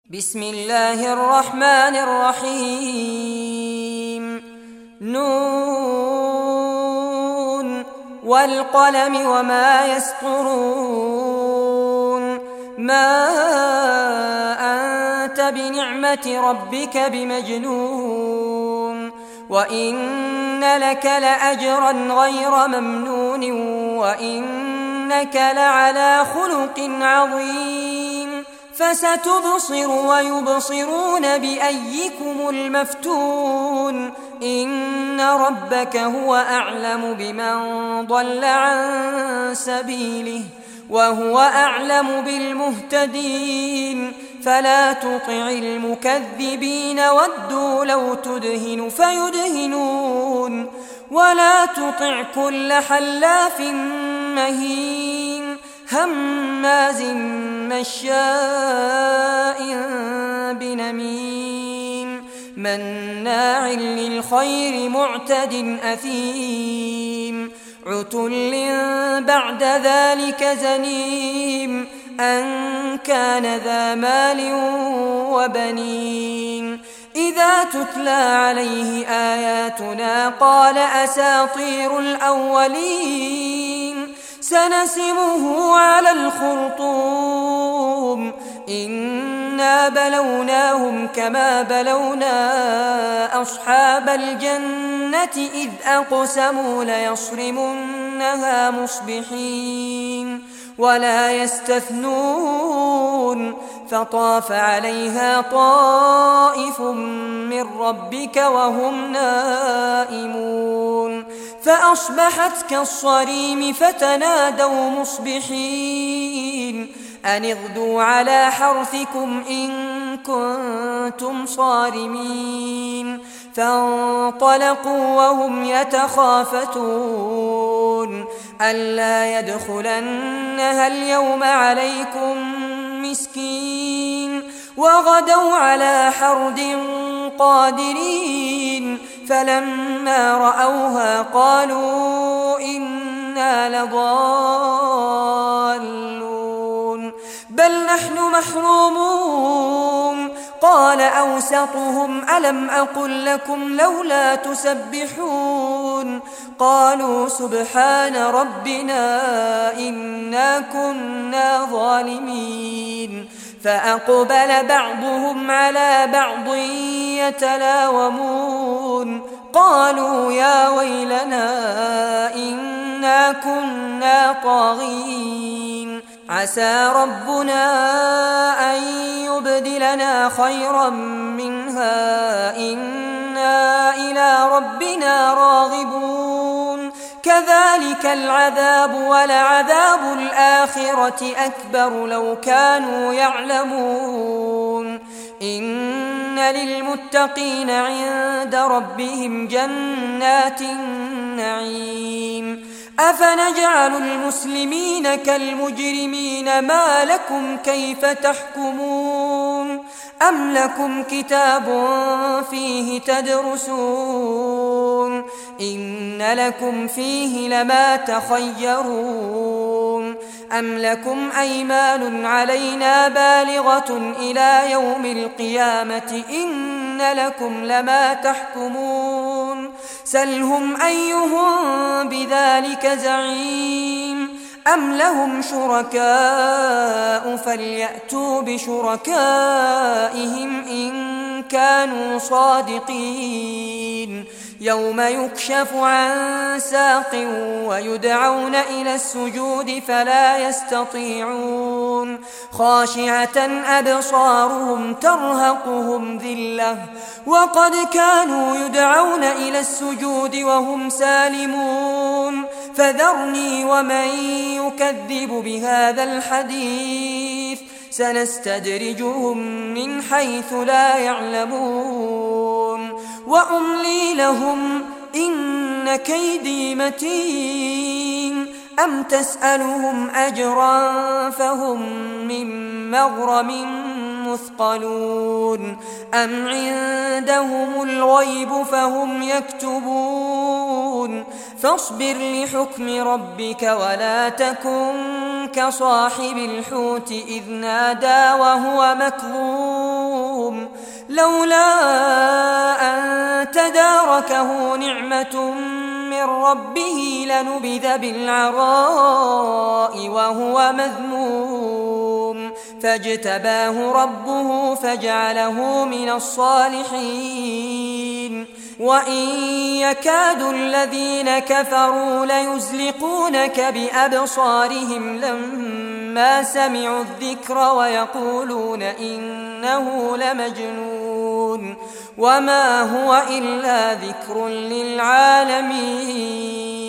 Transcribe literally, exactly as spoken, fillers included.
بسم الله الرحمن الرحيم نون والقلم وما يسطرون ما أنت بنعمة ربك بمجنون وإن لك لأجرا غير ممنون وإنك لعلى خلق عظيم فستبصر ويبصرون بأيكم المفتون إن ربك هو أعلم بمن ضل عن سبيله وهو أعلم بالمهتدين فلا تطع المكذبين ودوا لو تدهن فيدهنون ولا تطع كل حلاف مهين هماز مشاء بنميم مناع للخير معتد أثيم عتل بعد ذلك زنيم أن كان ذا مال وبنين إذا تتلى عليه آياتنا قال أساطير الأولين سنسمه على الخرطوم إنا بلوناهم كما بلونا أصحاب الجنة إذ أقسموا ليصرمنها مصبحين ولا يستثنون فطاف عليها طائف من ربك وهم نائمون فأصبحت كالصريم فتنادوا مصبحين أن اغدوا على حرثكم إن كنتم صارمين فانطلقوا وهم يتخافتون ألا يدخلنها اليوم عليكم مسكين وغدوا على حرد قادرين فلما رأوها قالوا إنا لضالون بل نحن محرومون قال أوسطهم ألم أقل لكم لولا تسبحون قالوا سبحان ربنا إنا كنا ظالمين فأقبل بعضهم على بعض يتلاومون قالوا يا ويلنا إنا كنا طاغين عسى ربنا أن يبدلنا خيرا منها إنا إلى ربنا راغبون كذلك العذاب ولعذاب الآخرة أكبر لو كانوا يعلمون إن للمتقين عند ربهم جنات النعيم أفنجعل المسلمين كالمجرمين ما لكم كيف تحكمون أم لكم كتاب فيه تدرسون إن لكم فيه لما تخيرون أم لكم أيمان علينا بالغة إلى يوم القيامة إن لكم لما تحكمون سلهم أيهم بذلك زعيم أم لهم شركاء فليأتوا بشركائهم إن كانوا صادقين يوم يكشف عن ساق ويدعون إلى السجود فلا يستطيعون خاشعة أبصارهم ترهقهم ذلة وقد كانوا يدعون إلى السجود وهم سالمون فذرني ومن يكذب بهذا الحديث سنستدرجهم من حيث لا يعلمون وأملي لهم إن كيدي متين أم تسألهم أجرا فهم من مغرم مثقلون أم عندهم الغيب فهم يكتبون فاصبر لحكم ربك ولا تكن كصاحب الحوت إذ نادى وهو مكظوم لولا أن تداركه نعمة من ربه لنبذ بالعراء وهو مذموم فاجتباه ربه فجعله من الصالحين وإن يكاد الذين كفروا ليزلقونك بأبصارهم لما سمعوا الذكر ويقولون إنه لمجنون وما هو إلا ذكر للعالمين